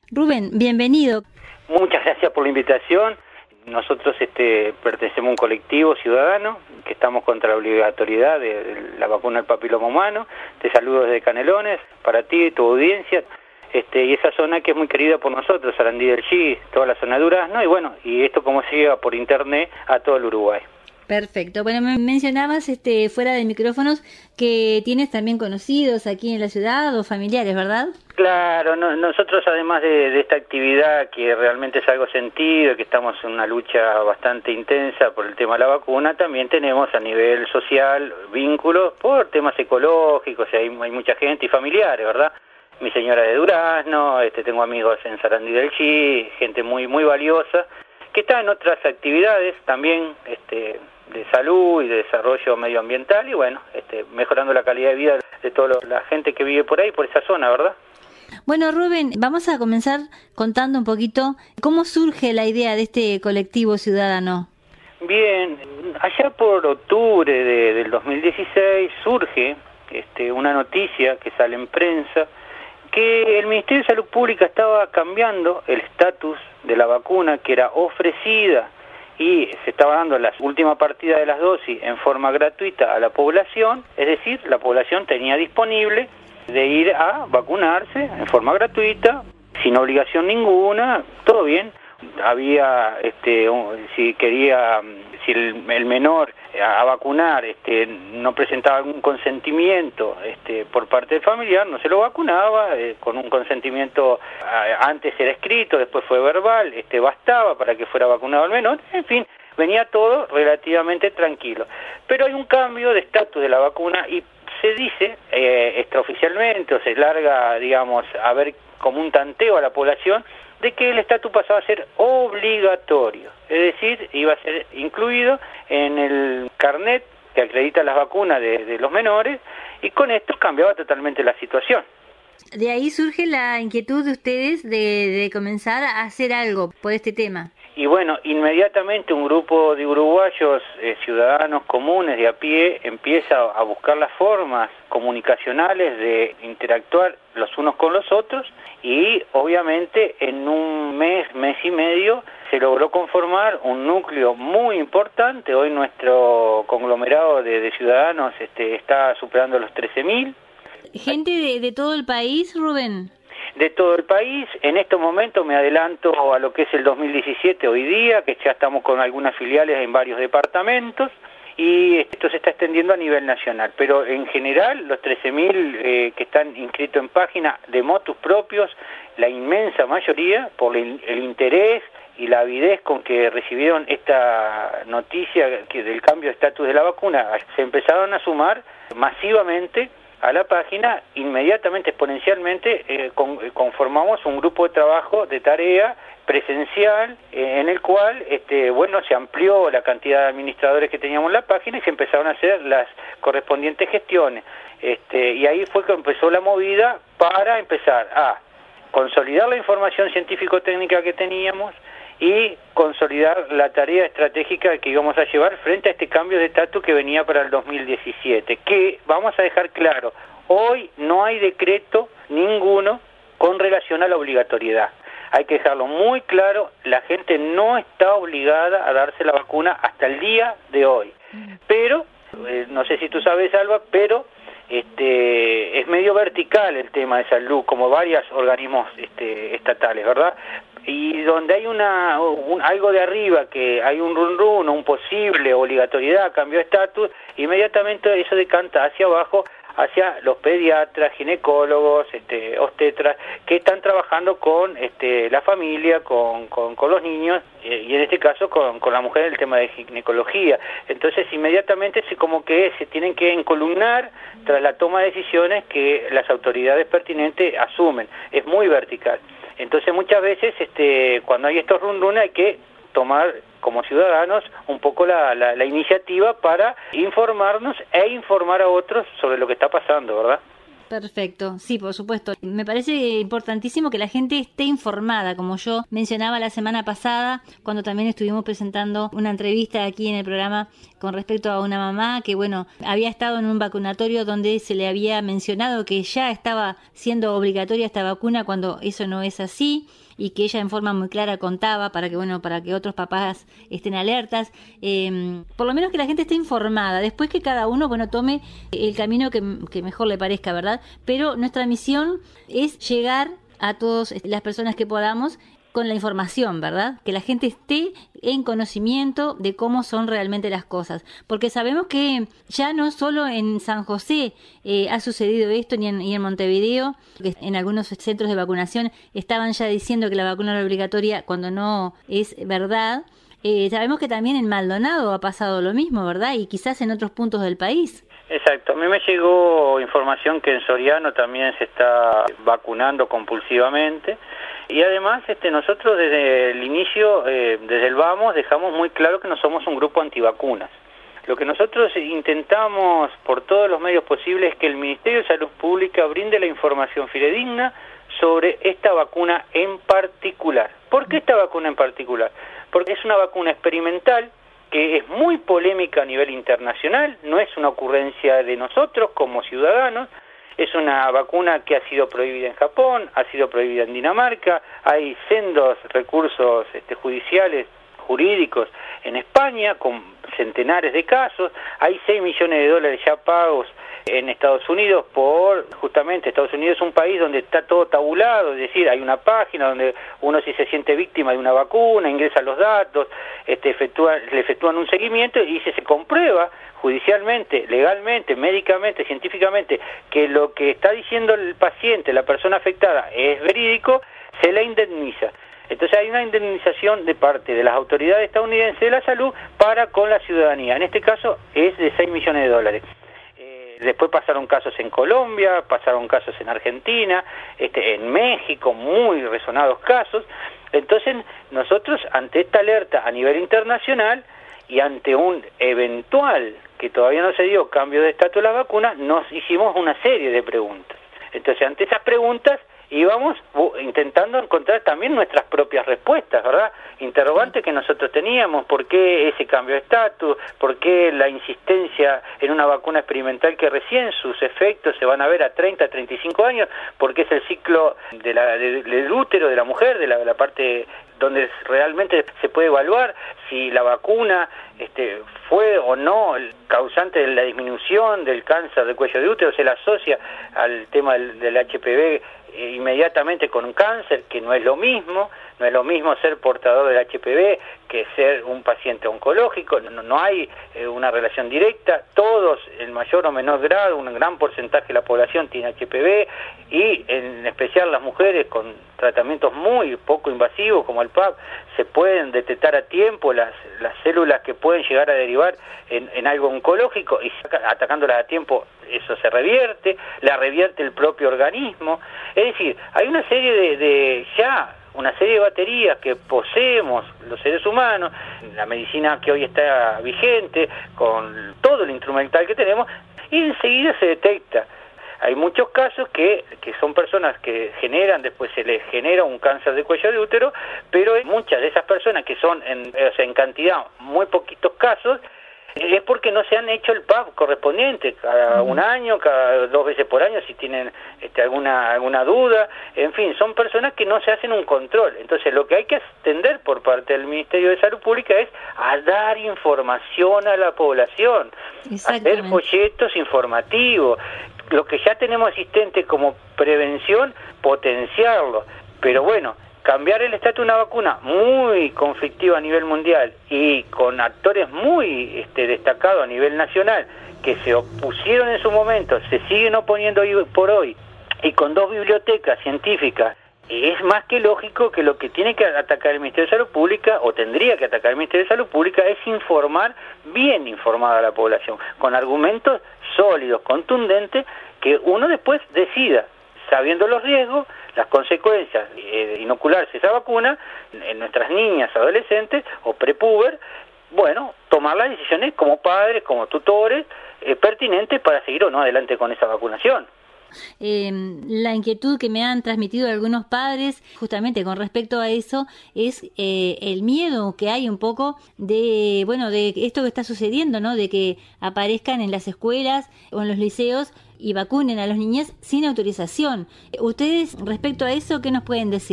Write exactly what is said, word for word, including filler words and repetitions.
Rubén, bienvenido. Muchas gracias por la invitación. Nosotros este, pertenecemos a un colectivo ciudadano que estamos contra la obligatoriedad de, de la vacuna del papiloma humano. Te saludo desde Canelones, para ti y tu audiencia. Este, y esa zona que es muy querida por nosotros, Sarandí del Chi, toda la zona de Durazno, y bueno, y esto como se llega por internet a todo el Uruguay. Perfecto. Bueno, me mencionabas este, fuera de micrófonos que tienes también conocidos aquí en la ciudad o familiares, ¿verdad? Claro, no, nosotros además de, de esta actividad que realmente es algo sentido, que estamos en una lucha bastante intensa por el tema de la vacuna, también tenemos a nivel social vínculos por temas ecológicos, y hay, hay mucha gente y familiares, ¿verdad? Mi señora de Durazno, este, tengo amigos en Sarandí del Chi, gente muy muy valiosa, que está en otras actividades también este, de salud y de desarrollo medioambiental y bueno, este, mejorando la calidad de vida de toda la gente que vive por ahí, por esa zona, ¿verdad? Bueno, Rubén, vamos a comenzar contando un poquito cómo surge la idea de este colectivo ciudadano. Bien, allá por octubre de, del dos mil dieciséis surge este, una noticia que sale en prensa que el Ministerio de Salud Pública estaba cambiando el estatus de la vacuna que era ofrecida y se estaba dando la última partida de las dosis en forma gratuita a la población, es decir, la población tenía disponible de ir a vacunarse en forma gratuita, sin obligación ninguna, todo bien. Había, este, un, si quería, si el, el menor a, a vacunar este, no presentaba algún consentimiento este, por parte del familiar, no se lo vacunaba, eh, con un consentimiento, a, antes era escrito, después fue verbal, este, bastaba para que fuera vacunado el menor, en fin, venía todo relativamente tranquilo. Pero hay un cambio de estatus de la vacuna y se dice eh, extraoficialmente, o se larga, digamos, a ver como un tanteo a la población, de que el estatus pasaba a ser obligatorio, es decir, iba a ser incluido en el carnet que acredita las vacunas de, de los menores, y con esto cambiaba totalmente la situación. De ahí surge la inquietud de ustedes de, de comenzar a hacer algo por este tema. Y bueno, inmediatamente un grupo de uruguayos, eh, ciudadanos comunes de a pie, empieza a buscar las formas comunicacionales de interactuar los unos con los otros y obviamente en un mes, mes y medio se logró conformar un núcleo muy importante. Hoy nuestro conglomerado de, de ciudadanos este, está superando los trece mil. ¿Gente de, de todo el país, Rubén? De todo el país. En estos momentos me adelanto a lo que es el dos mil diecisiete hoy día, que ya estamos con algunas filiales en varios departamentos y esto se está extendiendo a nivel nacional, pero en general los trece mil eh, que están inscritos en página de motus propios, la inmensa mayoría, por el, el interés y la avidez con que recibieron esta noticia que del cambio de estatus de la vacuna, se empezaron a sumar masivamente a la página, inmediatamente, exponencialmente, eh, con, conformamos un grupo de trabajo, de tarea presencial, eh, en el cual, este, bueno, se amplió la cantidad de administradores que teníamos en la página y se empezaron a hacer las correspondientes gestiones. Este, y ahí fue que empezó la movida para empezar a consolidar la información científico-técnica que teníamos y consolidar la tarea estratégica que íbamos a llevar frente a este cambio de estatus que venía para el dos mil diecisiete, que vamos a dejar claro, hoy no hay decreto ninguno con relación a la obligatoriedad. Hay que dejarlo muy claro, la gente no está obligada a darse la vacuna hasta el día de hoy. Pero, eh, no sé si tú sabes, Alba, pero este es medio vertical el tema de salud, como varios organismos este, estatales, ¿verdad? Y donde hay una un, algo de arriba, que hay un run run o un posible obligatoriedad, cambio de estatus, inmediatamente eso decanta hacia abajo, hacia los pediatras, ginecólogos, este, obstetras, que están trabajando con este, la familia, con, con, con los niños, eh, y en este caso con, con la mujer en el tema de ginecología. Entonces inmediatamente se como que se tienen que encolumnar tras la toma de decisiones que las autoridades pertinentes asumen. Es muy vertical. Entonces muchas veces este, cuando hay estos run run hay que tomar como ciudadanos un poco la, la, la iniciativa para informarnos e informar a otros sobre lo que está pasando, ¿verdad? Perfecto, sí, por supuesto. Me parece importantísimo que la gente esté informada, como yo mencionaba la semana pasada, cuando también estuvimos presentando una entrevista aquí en el programa con respecto a una mamá que, bueno, había estado en un vacunatorio donde se le había mencionado que ya estaba siendo obligatoria esta vacuna cuando eso no es así, y que ella en forma muy clara contaba para que, bueno, para que otros papás estén alertas, eh, por lo menos que la gente esté informada, después que cada uno, bueno, tome el camino que, que mejor le parezca, ¿verdad? Pero nuestra misión es llegar a todas las personas que podamos con la información, ¿verdad? Que la gente esté en conocimiento de cómo son realmente las cosas, porque sabemos que ya no solo en San José eh, ha sucedido esto, ni en, ni en Montevideo, que en algunos centros de vacunación estaban ya diciendo que la vacuna era obligatoria cuando no es verdad. Eh, sabemos que también en Maldonado ha pasado lo mismo, ¿verdad? Y quizás en otros puntos del país. Exacto, a mí me llegó información que en Soriano también se está vacunando compulsivamente. Y además este, nosotros desde el inicio, eh, desde el Vamos, dejamos muy claro que no somos un grupo antivacunas. Lo que nosotros intentamos por todos los medios posibles es que el Ministerio de Salud Pública brinde la información fidedigna sobre esta vacuna en particular. ¿Por qué esta vacuna en particular? Porque es una vacuna experimental que es muy polémica a nivel internacional, no es una ocurrencia de nosotros como ciudadanos. Es una vacuna que ha sido prohibida en Japón, ha sido prohibida en Dinamarca, hay sendos recursos este, judiciales, jurídicos en España, con centenares de casos, hay seis millones de dólares ya pagos en Estados Unidos por, justamente, Estados Unidos es un país donde está todo tabulado, es decir, hay una página donde uno si se siente víctima de una vacuna, ingresa los datos, este, efectúa, le efectúan un seguimiento y si se comprueba judicialmente, legalmente, médicamente, científicamente, que lo que está diciendo el paciente, la persona afectada, es verídico, se la indemniza. Entonces hay una indemnización de parte de las autoridades estadounidenses de la salud para con la ciudadanía. En este caso es de seis millones de dólares. Eh, después pasaron casos en Colombia, pasaron casos en Argentina, este, en México, muy resonados casos. Entonces nosotros ante esta alerta a nivel internacional y ante un eventual, que todavía no se dio, cambio de estatus de la vacuna, nos hicimos una serie de preguntas. Entonces ante esas preguntas íbamos intentando encontrar también nuestras propias respuestas, ¿verdad? Interrogantes que nosotros teníamos, ¿por qué ese cambio de estatus? ¿Por qué la insistencia en una vacuna experimental que recién sus efectos se van a ver a treinta, treinta y cinco años? ¿Por qué es el ciclo de la, de, del útero de la mujer, de la, de la parte donde realmente se puede evaluar si la vacuna este, fue o no el causante de la disminución del cáncer de cuello de útero? Se la asocia al tema del, del H P V eh, inmediatamente con un cáncer, que no es lo mismo, no es lo mismo ser portador del H P V que ser un paciente oncológico, no, no hay eh, una relación directa, todos en mayor o menor grado, un gran porcentaje de la población tiene H P V y en especial las mujeres con tratamientos muy poco invasivos como el P A P, se pueden detectar a tiempo las, las células que pueden llegar a derivar en, en algo oncológico y atacándolas a tiempo eso se revierte, la revierte el propio organismo. Es decir, hay una serie de, de ya una serie de baterías que poseemos los seres humanos, la medicina que hoy está vigente, con todo el instrumental que tenemos, y enseguida se detecta. Hay muchos casos que, que son personas que generan, después se les genera un cáncer de cuello de útero, pero muchas de esas personas que son en, o sea, en cantidad, muy poquitos casos, es porque no se han hecho el P A P correspondiente, cada un año, cada dos veces por año, si tienen este, alguna alguna duda, en fin, son personas que no se hacen un control. Entonces lo que hay que atender por parte del Ministerio de Salud Pública es a dar información a la población, hacer folletos informativos, lo que ya tenemos existente como prevención, potenciarlo, pero bueno, cambiar el estatus de una vacuna muy conflictiva a nivel mundial y con actores muy este, destacados a nivel nacional que se opusieron en su momento, se siguen oponiendo hoy por hoy, y con dos bibliotecas científicas, es más que lógico que lo que tiene que atacar el Ministerio de Salud Pública, o tendría que atacar el Ministerio de Salud Pública, es informar bien informada a la población, con argumentos sólidos, contundentes, que uno después decida, sabiendo los riesgos, las consecuencias de inocularse esa vacuna en nuestras niñas, adolescentes o prepuber, bueno, tomar las decisiones como padres, como tutores, eh, pertinentes para seguir o no adelante con esa vacunación. Eh, la inquietud que me han transmitido algunos padres justamente con respecto a eso es eh, el miedo que hay un poco de, bueno, de esto que está sucediendo, ¿no? De que aparezcan en las escuelas o en los liceos y vacunen a los niños sin autorización. Ustedes, respecto a eso, ¿qué nos pueden decir?